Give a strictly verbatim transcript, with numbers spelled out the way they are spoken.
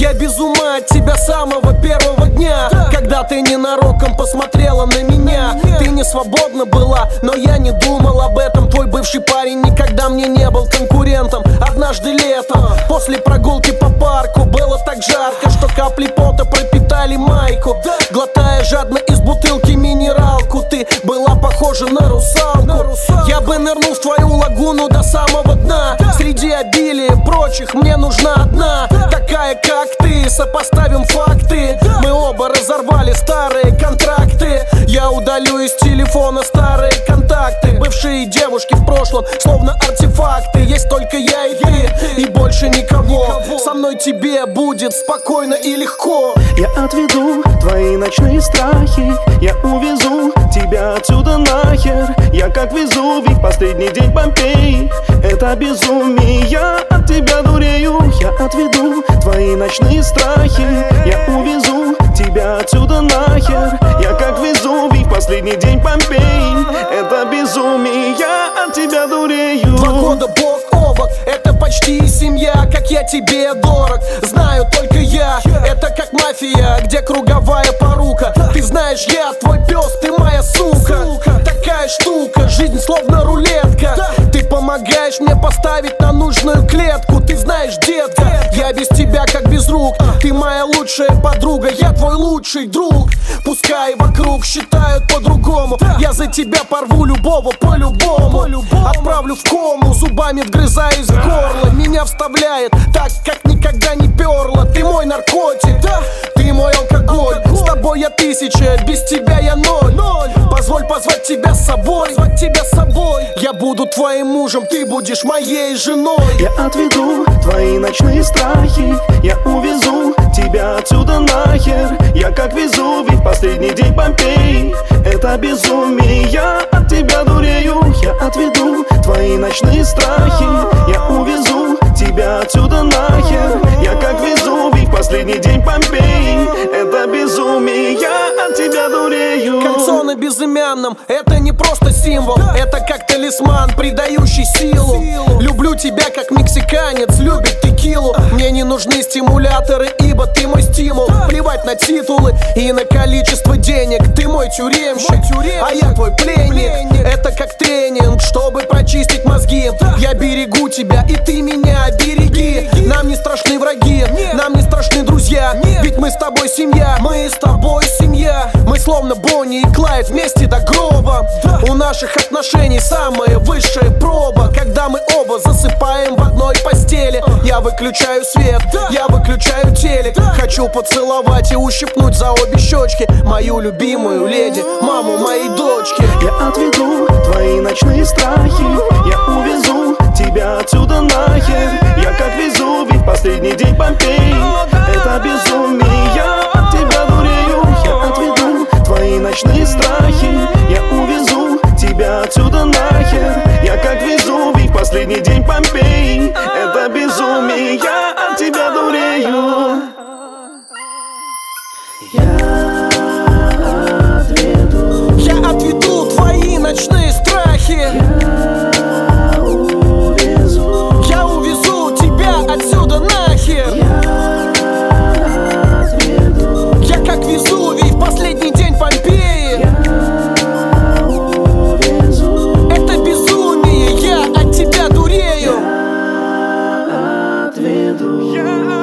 Я без ума от тебя с самого первого дня, когда ты ненароком посмотрела на меня. Ты не свободна была, но я не думал об этом. Твой бывший парень никогда мне не был конкурентом. Однажды летом, после прогулки по парку, было так жарко, что капли пота пропитали майку. Глотая жадно из бутылки минералку, ты была похожа на русалку. Я бы нырнул в твою лагуну до самого дна. Среди обилия прочих мне нужна одна, такая как ты. Сопоставим факты, мы оба разорвали старые контракты. Я удалю из телефона старые контакты. Бывшие девушки в прошлом, словно артефакты. Есть только я и ты, и больше никого. Со мной тебе будет спокойно и легко. Я отведу твои ночные страхи, я увезу тебя отсюда нахер. Я как Везувий в последний день Помпеи. Это безумие, я от тебя дурею. Я отведу твои ночные страхи, я увезу тебя отсюда нахер. Я как Везувий в последний день Помпеи. Это безумие, я от тебя дурею. Два года бок о бок, это почти семья. Как я тебе дорог, знаю только я. Это как мафия, где круговая порука. Ты знаешь, я твой пес, ты моя сука. Такая штука, жизнь словно рулетка. Ты помогаешь мне поставить на нужную клетку. Ты знаешь, детка, я без тебя как без рук. Ты моя лучшая подруга, я твой лучший друг. Пускай вокруг считают по-другому, я за тебя порву любого по-любому. Отправлю в кому, зубами вгрызаюсь в горло. Меня вставляет так, как никогда не перло. Ты мой наркотик, ты мой алкоголь. С тобой я тысяча, без тебя я ноль. Позволь позвать тебя с собой, тебя с собой. Я буду твоим мужем, ты будешь моей женой. Я отведу твои ночные страхи, я увезу тебя отсюда нахер. Я как Везувий в последний день Помпеи. Это безумие, я от тебя дурею. Я отведу твои ночные страхи, я увезу тебя отсюда нахер. Я как Везувий в последний день Помпеи. Это безумие, я от тебя дурею. Кольцо на безымянном, это не просто символ, это как талисман, придающий силу. Люблю тебя как мексиканец любит текилу. Мне не нужны стимуляторы, ибо ты мой стимул. Плевать на титулы и на количество денег. Ты мой тюремщик, а я твой пленник. Это как тренинг, чтобы прочистить мозги. Я берегу тебя, и ты меня береги. Нам не страшны враги, нам не страшны друзья. Ведь мы с тобой семья, мы с тобой семья. Мы словно Бонни и Клайд вместе до гроба. У наших отношений самая высшая проба, когда мы оба засыпаем в одной постели. Я выключаю свет, я выключаю телек. Хочу поцеловать и ущипнуть за обе щечки мою любимую леди, маму моей дочки. Я отведу твои ночные страхи, я увезу тебя отсюда нахер. Я как Везувий в последний день Помпеи. Это безумие, я от тебя дурею. Я отведу твои ночные страхи, я увезу тебя отсюда нахер. Я как Везувий в последний день Помпеи. Это безумие, я от тебя дурею. Я отведу, я отведу твои ночные страхи. Я увезу, я увезу тебя отсюда нахер. Я отведу, я как Везувий в последний день Помпеи. Я увезу, это безумие, я от тебя дурею. Я отведу.